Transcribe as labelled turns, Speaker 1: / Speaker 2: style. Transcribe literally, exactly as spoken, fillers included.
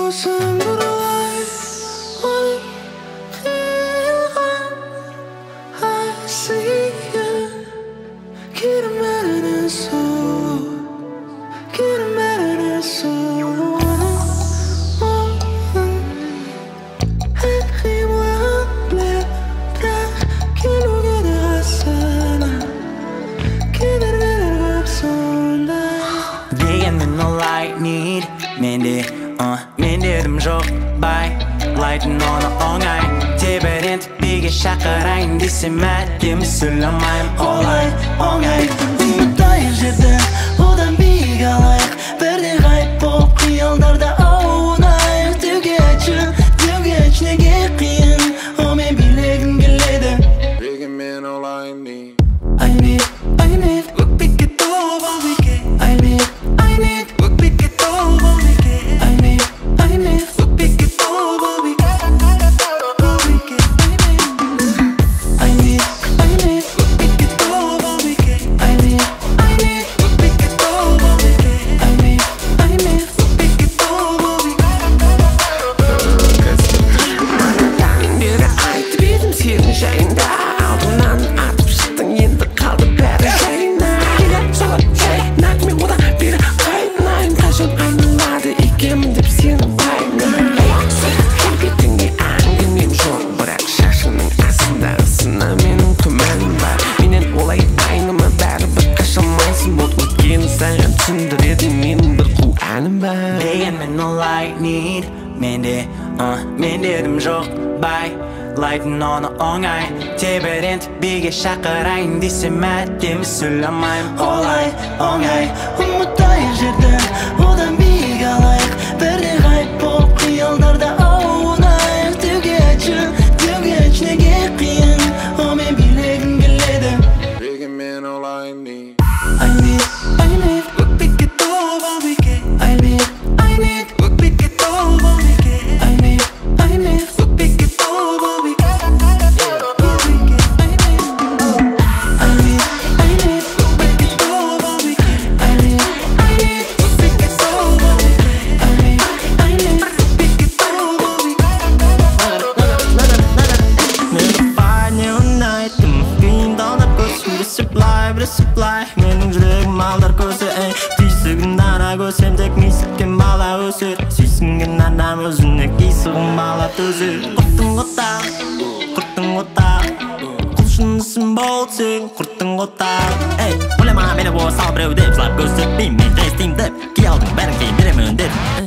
Speaker 1: Olsun buralar onu kıyılan I see you girmeden su girmeden su
Speaker 2: Need Mende, uh, mendedim жоқ бай Лайтын оны оңай Тебірент биге шақырайын десем әдемі сөйлемеймін олай оңай
Speaker 1: Ұмытайық жерді одан биік алайық Бірде ғайып болып қиялдарда аунайық Деуге айтшы, деуге айтшы неге қиын О мен билегім келеді
Speaker 3: Неге мен олай не
Speaker 1: I need, I need өкпекке толып ал бике I need, I need өкпекке толып ал бике I need, I need өкпекке толып ал бике I need, I need өкпекке толып ал бике I need, I need өкпекке толып ал бике I need, I need өкпекке толып ал бике Мендері айтып едім сенің жайында алдымнан атып шықтың енді қалды бәрі жайына келе соғып жайнақ мен одан бері қайнайын қашан айналады екенмін деп сенің пайымына келбетіңе әңгімем жоқ бірақ шашыңның астында ысына менің күмәнім бар менен олай айныма бәрібір қаша алмайсың бұл өткені саған түсіндіреді менің бір қу әнім бар
Speaker 2: Дегенмен олай need Менде, uh, мендедім жоқ бай Лайтын оны оңай Тебірент биге шақырайын десем әдемі сөйлемеймін олай оңай
Speaker 1: Ұмытайық жерді одан биік алайық Бірде ғайып болып қиялдарда аунайық Деуге айтшы, деуге айтшы неге қиын О мен билегім келеді
Speaker 3: Неге мен олай не
Speaker 1: I need, I need өкпекке толып ал бике I need, I need өкпекке толып ал бике I need, I need өкпекке толып ал бике I need, I need өкпекке толып ал бике I need, I need өкпекке толып ал бике I need, I need өкпекке толып ал бике
Speaker 2: Never не ұнайтын Күйін талдап көзімді supply бір supply Менің жүрегім алдар көзі ей Түйсігін дана көсем тек мисіккен бала өсер Сүйсінген адам өзіне кейсігін бала төзер Құрттың қотақ, құрттың қотақ Құлшынысың болып сен құрттың қотақ Ей, ойлама мені ол сал біреу деп Жылап көрсетпеймін мен жай істеймін деп Кей алдың бәрін кейін беремін деп